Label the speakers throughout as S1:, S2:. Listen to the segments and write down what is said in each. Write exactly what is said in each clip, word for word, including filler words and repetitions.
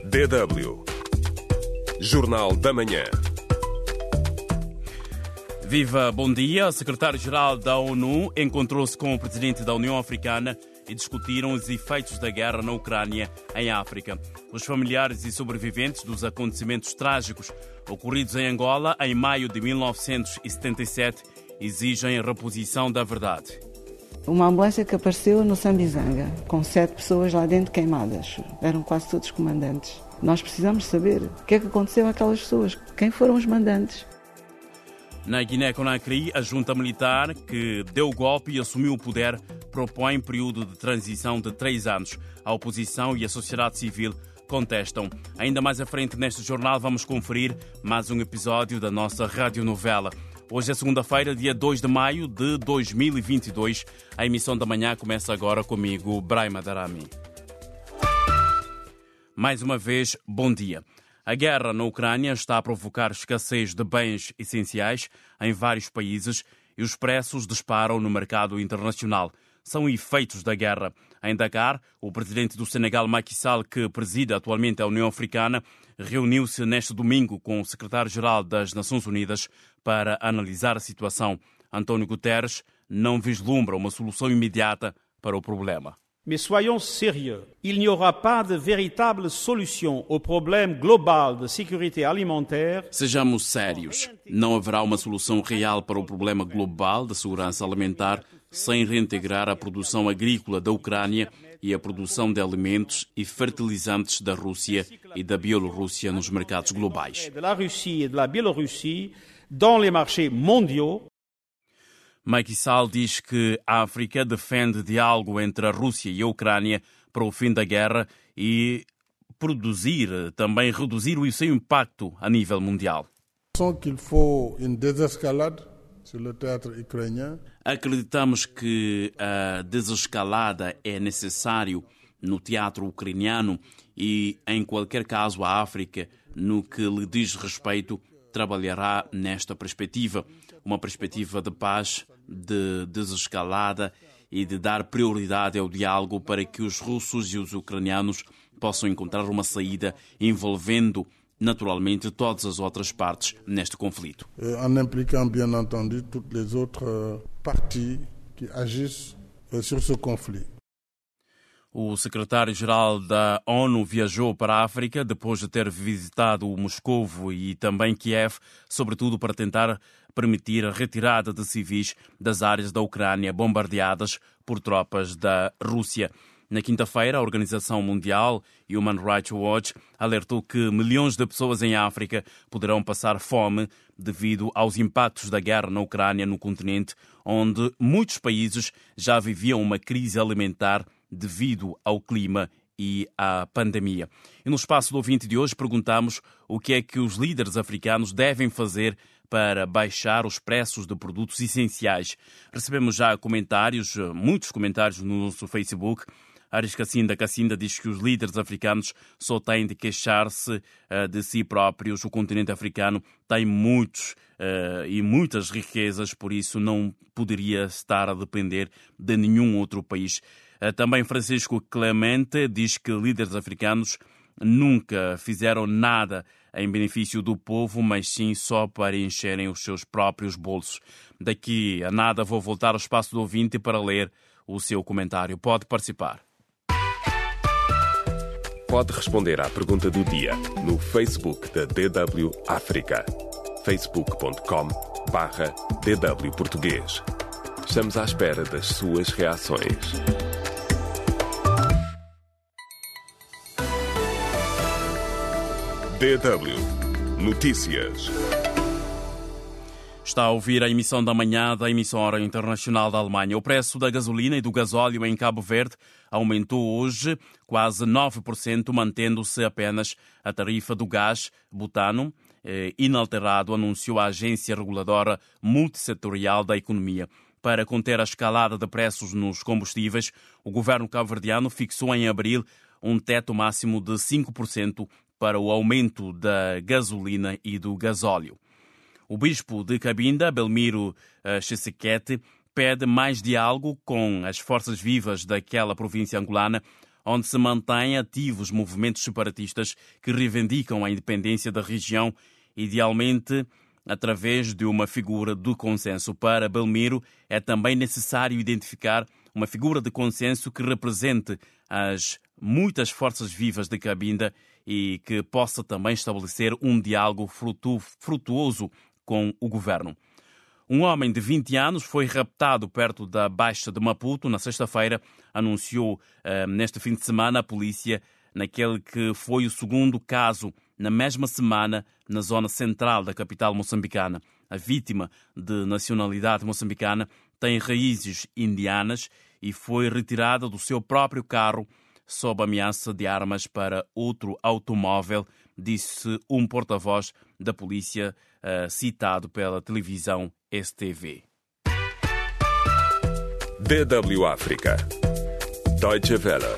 S1: D W Jornal da Manhã.
S2: Viva, bom dia. O secretário-geral da ONU encontrou-se com o presidente da União Africana e discutiram os efeitos da guerra na Ucrânia, em África. Os familiares e sobreviventes dos acontecimentos trágicos ocorridos em Angola em maio de mil novecentos e setenta e sete exigem a reposição da verdade.
S3: Uma ambulância que apareceu no Sambizanga, com sete pessoas lá dentro queimadas. Eram quase todos comandantes. Nós precisamos saber o que é que aconteceu àquelas pessoas, quem foram os mandantes.
S2: Na Guiné-Conakry, a junta militar que deu o golpe e assumiu o poder propõe período de transição de três anos. A oposição e a sociedade civil contestam. Ainda mais à frente neste jornal vamos conferir mais um episódio da nossa radionovela. Hoje é segunda-feira, dia dois de maio de dois mil e vinte e dois. A emissão da manhã começa agora comigo, Brahima Darami. Mais uma vez, bom dia. A guerra na Ucrânia está a provocar escassez de bens essenciais em vários países e os preços disparam no mercado internacional. São efeitos da guerra. Em Dakar, o presidente do Senegal, Macky Sall, que preside atualmente a União Africana, reuniu-se neste domingo com o secretário-geral das Nações Unidas para analisar a situação. António Guterres não vislumbra uma solução imediata para o problema.
S4: Mais soyons sérieux, il n'y aura pas de véritable solution au problème global de sécurité alimentaire.
S2: Sejamos sérios. Não haverá uma solução real para o problema global de segurança alimentar sem reintegrar a produção agrícola da Ucrânia e a produção de alimentos e fertilizantes da Rússia e da Bielorrússia nos mercados globais.
S4: De la Russie et de la Biélorussie dans les marchés mondiaux.
S2: Macky Sall diz que a África defende diálogo entre a Rússia e a Ucrânia para o fim da guerra e produzir, também reduzir o seu impacto a nível mundial.
S5: qu'il faut une désescalade sur le théâtre ukrainien.
S2: Acreditamos que a desescalada é necessário no teatro ucraniano e, em qualquer caso, a África, no que lhe diz respeito, trabalhará nesta perspectiva. Uma perspectiva de paz, de desescalada e de dar prioridade ao diálogo para que os russos e os ucranianos possam encontrar uma saída envolvendo, naturalmente, todas as outras partes neste conflito.
S5: En impliquant, bien entendu, toutes les autres parties qui agissent sur ce conflit.
S2: O secretário-geral da ONU viajou para a África depois de ter visitado Moscovo e também Kiev, sobretudo para tentar permitir a retirada de civis das áreas da Ucrânia bombardeadas por tropas da Rússia. Na quinta-feira, a Organização Mundial Human Rights Watch alertou que milhões de pessoas em África poderão passar fome devido aos impactos da guerra na Ucrânia no continente, onde muitos países já viviam uma crise alimentar devido ao clima e à pandemia. E no Espaço do Ouvinte de hoje perguntamos o que é que os líderes africanos devem fazer para baixar os preços de produtos essenciais. Recebemos já comentários, muitos comentários no nosso Facebook. Aris Cassinda Cassinda diz que os líderes africanos só têm de queixar-se uh, de si próprios. O continente africano tem muitos uh, e muitas riquezas, por isso não poderia estar a depender de nenhum outro país. Uh, também Francisco Clemente diz que líderes africanos nunca fizeram nada em benefício do povo, mas sim só para encherem os seus próprios bolsos. Daqui a nada vou voltar ao Espaço do Ouvinte para ler o seu comentário. Pode participar.
S1: Pode responder à pergunta do dia no Facebook da D W África. facebook ponto com barra D W Português. Estamos à espera das suas reações. D W Notícias.
S2: Está a ouvir a emissão da manhã da emissora internacional da Alemanha. O preço da gasolina e do gasóleo em Cabo Verde aumentou hoje quase nove por cento, mantendo-se apenas a tarifa do gás butano, eh, inalterado, anunciou a Agência Reguladora Multissetorial da Economia. Para conter a escalada de preços nos combustíveis, o governo cabo-verdiano fixou em abril um teto máximo de cinco por cento para o aumento da gasolina e do gasóleo. O bispo de Cabinda, Belmiro Chisequete, pede mais diálogo com as forças vivas daquela província angolana onde se mantêm ativos movimentos separatistas que reivindicam a independência da região, idealmente através de uma figura de consenso. Para Belmiro, é também necessário identificar uma figura de consenso que represente as muitas forças vivas de Cabinda e que possa também estabelecer um diálogo frutu- frutuoso com o governo. Um homem de vinte anos foi raptado perto da Baixa de Maputo na sexta-feira, anunciou eh, neste fim de semana a polícia, naquele que foi o segundo caso na mesma semana na zona central da capital moçambicana. A vítima, de nacionalidade moçambicana, tem raízes indianas e foi retirada do seu próprio carro sob ameaça de armas para outro automóvel, disse um porta-voz da polícia uh, citado pela televisão S T V.
S1: D W África. Deutsche Welle.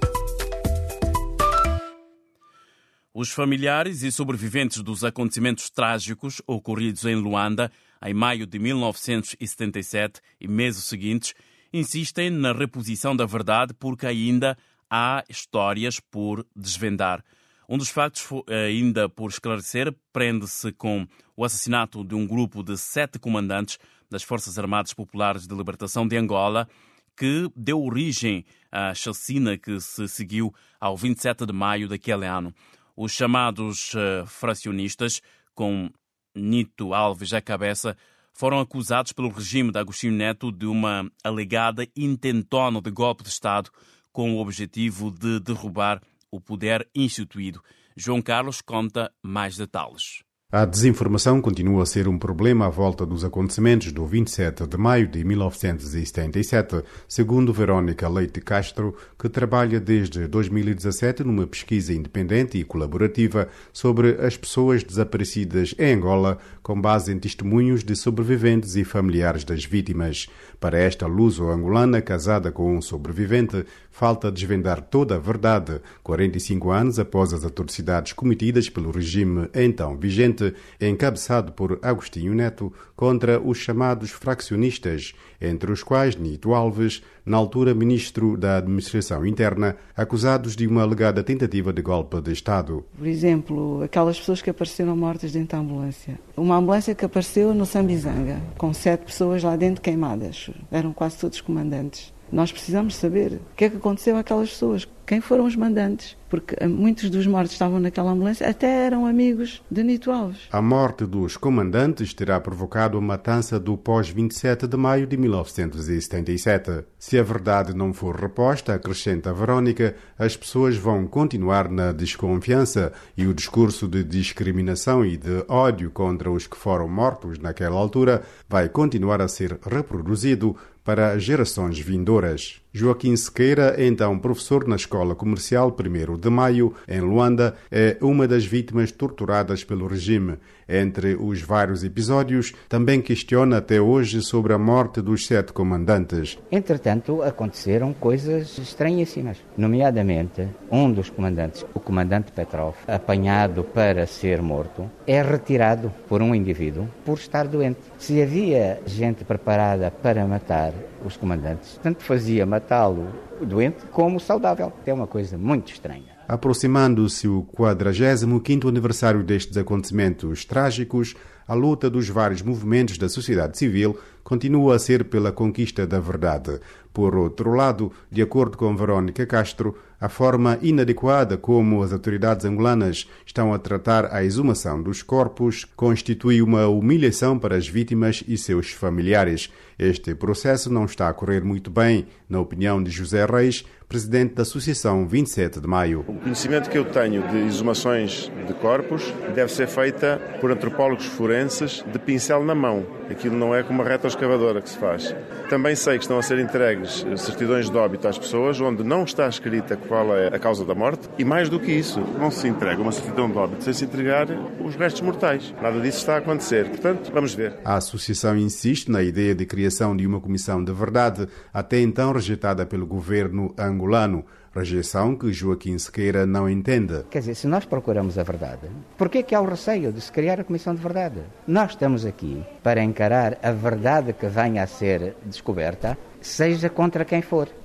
S2: Os familiares e sobreviventes dos acontecimentos trágicos ocorridos em Luanda em maio de mil novecentos e setenta e sete e meses seguintes insistem na reposição da verdade porque ainda há histórias por desvendar. Um dos factos ainda por esclarecer prende-se com o assassinato de um grupo de sete comandantes das Forças Armadas Populares de Libertação de Angola, que deu origem à chacina que se seguiu ao vinte e sete de maio daquele ano. Os chamados uh, fracionistas, com Nito Alves à cabeça, foram acusados pelo regime de Agostinho Neto de uma alegada intentona de golpe de Estado com o objetivo de derrubar o poder instituído. João Carlos conta mais detalhes.
S6: A desinformação continua a ser um problema à volta dos acontecimentos do vinte e sete de maio de mil novecentos e setenta e sete, segundo Verónica Leite Castro, que trabalha desde dois mil e dezassete numa pesquisa independente e colaborativa sobre as pessoas desaparecidas em Angola, com base em testemunhos de sobreviventes e familiares das vítimas. Para esta luso-angolana casada com um sobrevivente, falta desvendar toda a verdade, quarenta e cinco anos após as atrocidades cometidas pelo regime então vigente, encabeçado por Agostinho Neto, contra os chamados fraccionistas, entre os quais Nito Alves, na altura ministro da Administração Interna, acusados de uma alegada tentativa de golpe de Estado.
S3: Por exemplo, aquelas pessoas que apareceram mortas dentro da ambulância. Uma ambulância que apareceu no Sambizanga, com sete pessoas lá dentro queimadas. Eram quase todos comandantes. Nós precisamos saber o que é que aconteceu àquelas pessoas, quem foram os mandantes, porque muitos dos mortos estavam naquela ambulância, até eram amigos de Nito Alves.
S6: A morte dos comandantes terá provocado a matança do pós-vinte e sete de maio de mil novecentos e setenta e sete. Se a verdade não for reposta, acrescenta Verónica, as pessoas vão continuar na desconfiança e o discurso de discriminação e de ódio contra os que foram mortos naquela altura vai continuar a ser reproduzido para gerações vindouras. Joaquim Sequeira, então professor na Escola Comercial primeiro de maio, em Luanda, é uma das vítimas torturadas pelo regime. Entre os vários episódios, também questiona até hoje sobre a morte dos sete comandantes.
S7: Entretanto, aconteceram coisas estranhíssimas. Nomeadamente, um dos comandantes, o comandante Petrov, apanhado para ser morto, é retirado por um indivíduo por estar doente. Se havia gente preparada para matar os comandantes, tanto fazia matá-lo doente como saudável. É uma coisa muito estranha.
S6: Aproximando-se o quadragésimo quinto aniversário destes acontecimentos trágicos, a luta dos vários movimentos da sociedade civil continua a ser pela conquista da verdade. Por outro lado, de acordo com Verónica Castro, a forma inadequada como as autoridades angolanas estão a tratar a exumação dos corpos constitui uma humilhação para as vítimas e seus familiares. Este processo não está a correr muito bem, na opinião de José Reis, presidente da Associação vinte e sete de maio.
S8: O conhecimento que eu tenho de exumações de corpos deve ser feita por antropólogos forenses de pincel na mão. Aquilo não é com uma retroescavadora que se faz. Também sei que estão a ser entregues certidões de óbito às pessoas onde não está escrita qual é a causa da morte e, mais do que isso, não se entrega uma certidão de óbito sem se entregar os restos mortais. Nada disso está a acontecer. Portanto, vamos ver.
S6: A associação insiste na ideia de criação de uma comissão de verdade, até então rejeitada pelo governo angolano. Rejeição que Joaquim Sequeira não entende.
S7: Quer dizer, se nós procuramos a verdade, por que é que há o receio de se criar a Comissão de Verdade? Nós estamos aqui para encarar a verdade que venha a ser descoberta, seja contra quem for.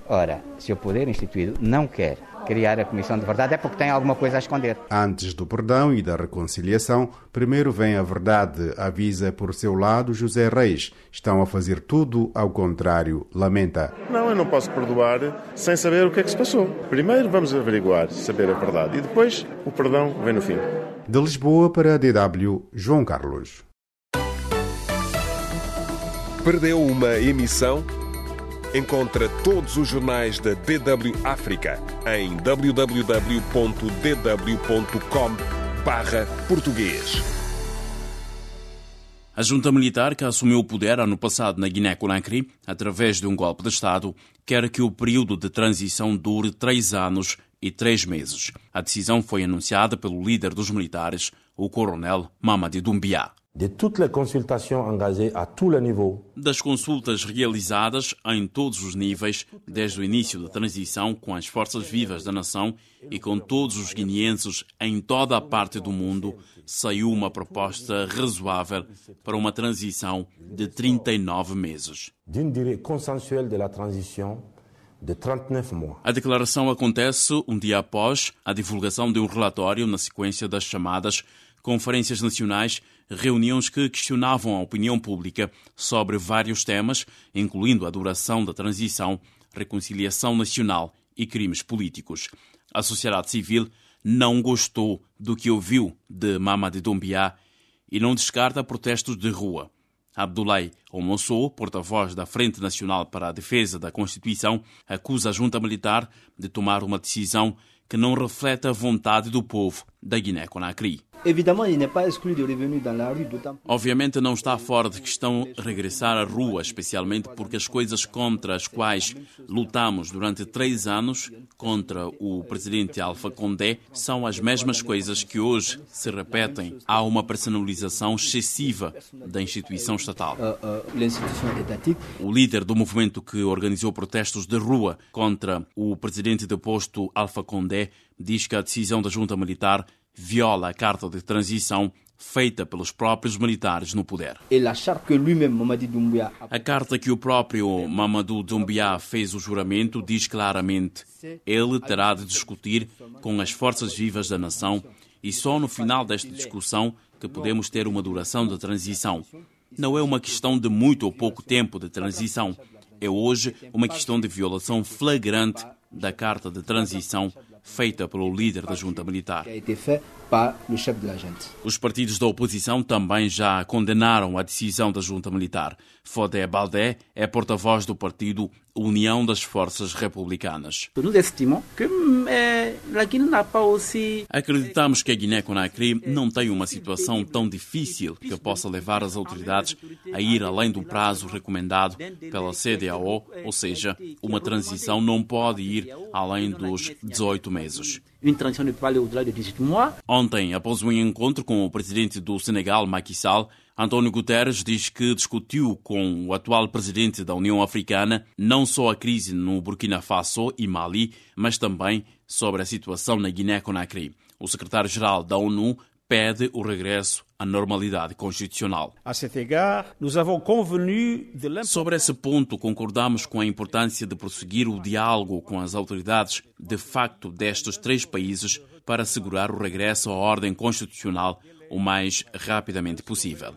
S7: Ora, se o poder instituído não quer criar a Comissão de Verdade é porque tem alguma coisa a esconder.
S6: Antes do perdão e da reconciliação, primeiro vem a verdade, avisa por seu lado José Reis. Estão a fazer tudo ao contrário, lamenta.
S8: Não, eu não posso perdoar sem saber o que é que se passou. Primeiro vamos averiguar, saber a verdade, e depois o perdão vem no fim.
S6: De Lisboa para a D W, João Carlos.
S1: Perdeu uma emissão? Encontra todos os jornais da D W África em w w w ponto d w ponto com barra português.
S2: A junta militar que assumiu o poder ano passado na Guiné-Conakry, através de um golpe de Estado, quer que o período de transição dure três anos e três meses. A decisão foi anunciada pelo líder dos militares, o coronel Mamadi Doumbia.
S9: De toutes les consultations engagées à tous les niveaux.
S2: Das consultas realizadas em todos os níveis, desde o início da transição com as forças vivas da nação e com todos os guineenses em toda a parte do mundo, saiu uma proposta razoável para uma transição de trinta e nove meses.
S9: D'une durée consensuelle de la transition de trente-neuf mois.
S2: A declaração acontece um dia após a divulgação de um relatório na sequência das chamadas conferências nacionais, reuniões que questionavam a opinião pública sobre vários temas, incluindo a duração da transição, reconciliação nacional e crimes políticos. A sociedade civil não gostou do que ouviu de Mamadi Doumbia e não descarta protestos de rua. Abdoulaye Omosso, porta-voz da Frente Nacional para a Defesa da Constituição, acusa a junta militar de tomar uma decisão que não reflete a vontade do povo da Guiné-Conakry. Obviamente não está fora de questão regressar à rua, especialmente porque as coisas contra as quais lutamos durante três anos contra o presidente Alpha Condé são as mesmas coisas que hoje se repetem. Há uma personalização excessiva da instituição estatal. O líder do movimento que organizou protestos de rua contra o presidente deposto Alpha Condé diz que a decisão da junta militar viola a carta de transição feita pelos próprios militares no poder. A carta que o próprio Mamadou Doumbia fez o juramento diz claramente: ele terá de discutir com as forças vivas da nação e só no final desta discussão que podemos ter uma duração de transição. Não é uma questão de muito ou pouco tempo de transição. É hoje uma questão de violação flagrante da carta de transição feita pelo líder da junta militar. Os partidos da oposição também já condenaram a decisão da junta militar. Fodé Baldé é porta-voz do partido União das Forças Republicanas. Acreditamos que a Guiné-Conakry não tem uma situação tão difícil que possa levar as autoridades a ir além do prazo recomendado pela C D A O, ou seja, uma transição não pode ir além dos dezoito meses. Ontem, após um encontro com o presidente do Senegal, Macky Sall, António Guterres diz que discutiu com o atual presidente da União Africana não só a crise no Burkina Faso e Mali, mas também sobre a situação na Guiné-Conakry. O secretário-geral da ONU pede o regresso à normalidade constitucional. Sobre esse ponto, concordamos com a importância de prosseguir o diálogo com as autoridades de facto destes três países para assegurar o regresso à ordem constitucional o mais rapidamente possível.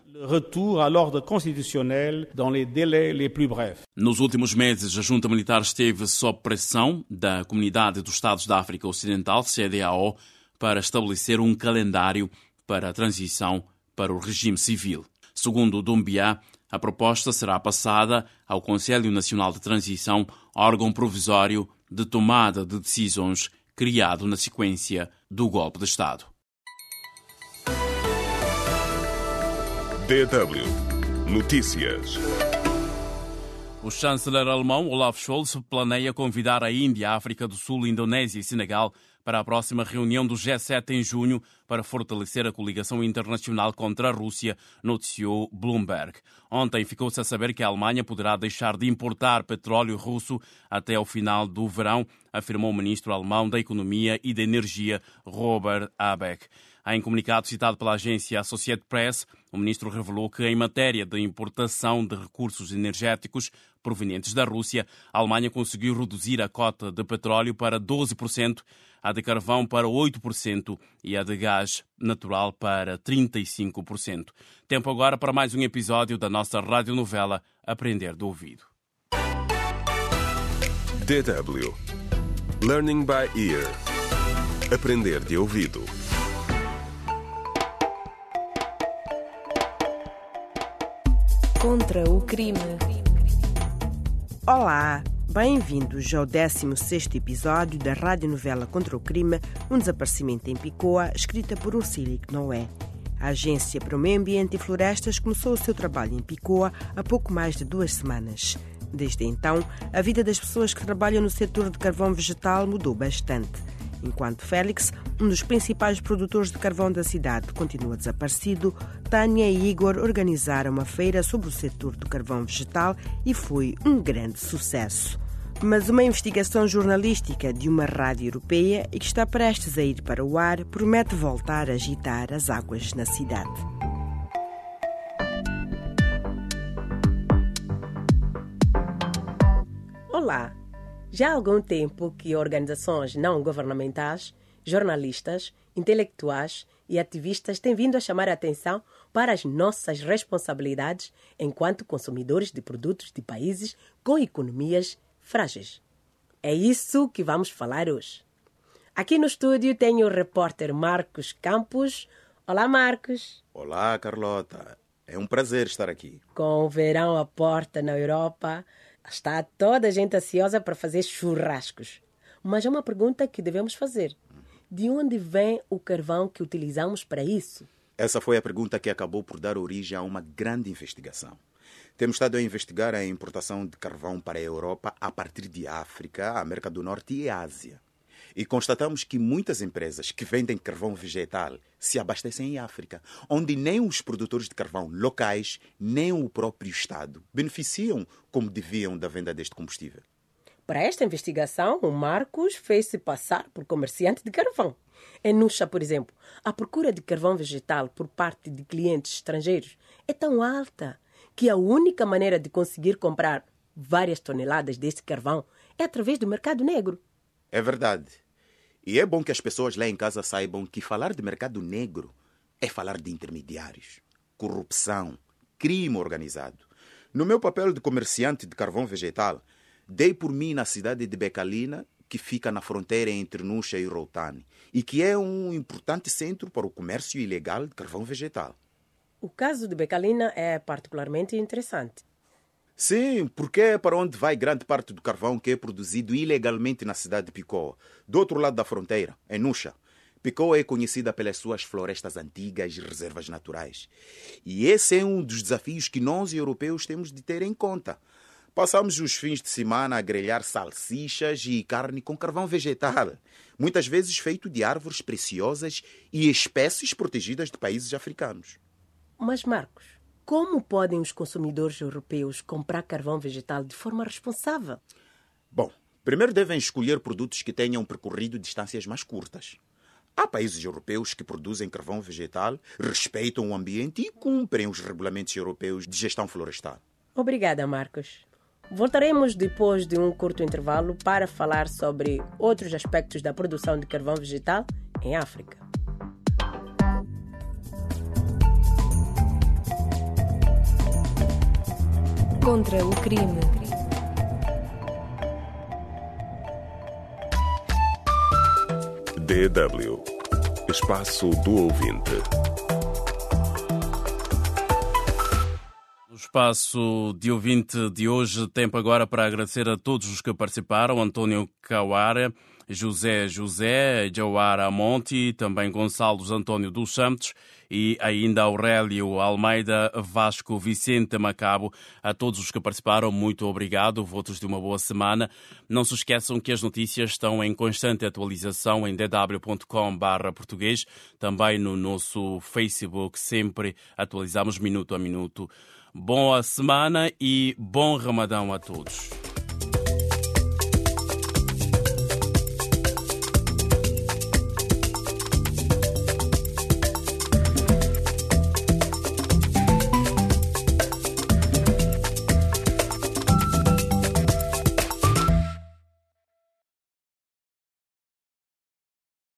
S2: Nos últimos meses, a junta militar esteve sob pressão da Comunidade dos Estados da África Ocidental, C D A O, para estabelecer um calendário para a transição para o regime civil. Segundo Doumbia, a proposta será passada ao Conselho Nacional de Transição, órgão provisório de tomada de decisões criado na sequência do golpe de Estado.
S1: D W Notícias.
S2: O chanceler alemão Olaf Scholz planeia convidar a Índia, África do Sul, Indonésia e Senegal para a próxima reunião do G sete em junho para fortalecer a coligação internacional contra a Rússia, noticiou Bloomberg. Ontem ficou-se a saber que a Alemanha poderá deixar de importar petróleo russo até ao final do verão, afirmou o ministro alemão da Economia e da Energia, Robert Habeck. Em comunicado citado pela agência Associated Press, o ministro revelou que, em matéria de importação de recursos energéticos, provenientes da Rússia, a Alemanha conseguiu reduzir a cota de petróleo para doze por cento, a de carvão para oito por cento e a de gás natural para trinta e cinco por cento. Tempo agora para mais um episódio da nossa radionovela Aprender do Ouvido.
S1: D W Learning by Ear. Aprender de ouvido.
S10: Contra o crime.
S11: Olá, bem-vindos ao décimo sexto episódio da radionovela Contra o Crime, um desaparecimento em Picoa, escrita por Ursula Noé. A Agência para o Meio Ambiente e Florestas começou o seu trabalho em Picoa há pouco mais de duas semanas. Desde então, a vida das pessoas que trabalham no setor de carvão vegetal mudou bastante. Enquanto Félix, um dos principais produtores de carvão da cidade, continua desaparecido, Tânia e Igor organizaram uma feira sobre o setor do carvão vegetal e foi um grande sucesso. Mas uma investigação jornalística de uma rádio europeia e que está prestes a ir para o ar promete voltar a agitar as águas na cidade. Olá! Já há algum tempo que organizações não governamentais, jornalistas, intelectuais e ativistas têm vindo a chamar a atenção para as nossas responsabilidades enquanto consumidores de produtos de países com economias frágeis. É isso que vamos falar hoje. Aqui no estúdio tenho o repórter Marcos Campos. Olá, Marcos.
S12: Olá, Carlota. É um prazer estar aqui.
S11: Com o verão à porta na Europa, está toda a gente ansiosa para fazer churrascos. Mas há uma pergunta que devemos fazer. De onde vem o carvão que utilizamos para isso?
S12: Essa foi a pergunta que acabou por dar origem a uma grande investigação. Temos estado a investigar a importação de carvão para a Europa a partir de África, América do Norte e Ásia. E constatamos que muitas empresas que vendem carvão vegetal se abastecem em África, onde nem os produtores de carvão locais, nem o próprio Estado beneficiam como deviam da venda deste combustível.
S11: Para esta investigação, o Marcos fez-se passar por comerciante de carvão. Em Nuxa, por exemplo, a procura de carvão vegetal por parte de clientes estrangeiros é tão alta que a única maneira de conseguir comprar várias toneladas deste carvão é através do mercado negro.
S12: É verdade. E é bom que as pessoas lá em casa saibam que falar de mercado negro é falar de intermediários, corrupção, crime organizado. No meu papel de comerciante de carvão vegetal, dei por mim na cidade de Becalina, que fica na fronteira entre Nuxa e Routane, e que é um importante centro para o comércio ilegal de carvão vegetal.
S11: O caso de Becalina é particularmente interessante.
S12: Sim, porque é para onde vai grande parte do carvão que é produzido ilegalmente na cidade de Picoa, do outro lado da fronteira, em Nuxa. Picoa é conhecida pelas suas florestas antigas e reservas naturais. E esse é um dos desafios que nós, europeus, temos de ter em conta. Passamos os fins de semana a grelhar salsichas e carne com carvão vegetal, muitas vezes feito de árvores preciosas e espécies protegidas de países africanos.
S11: Mas, Marcos, como podem os consumidores europeus comprar carvão vegetal de forma responsável?
S12: Bom, primeiro devem escolher produtos que tenham percorrido distâncias mais curtas. Há países europeus que produzem carvão vegetal, respeitam o ambiente e cumprem os regulamentos europeus de gestão florestal.
S11: Obrigada, Marcos. Voltaremos depois de um curto intervalo para falar sobre outros aspectos da produção de carvão vegetal em África.
S10: Contra o crime.
S1: D W Espaço do Ouvinte.
S2: No espaço de ouvinte de hoje, tempo agora para agradecer a todos os que participaram: António Kawara, José José, Jawara Monti, também Gonçalo Antônio dos Santos e ainda Aurélio Almeida, Vasco Vicente Macabo. A todos os que participaram, muito obrigado. Votos de uma boa semana. Não se esqueçam que as notícias estão em constante atualização em d w ponto com barra português. Também no nosso Facebook, sempre atualizamos minuto a minuto. Boa semana e bom Ramadão a todos.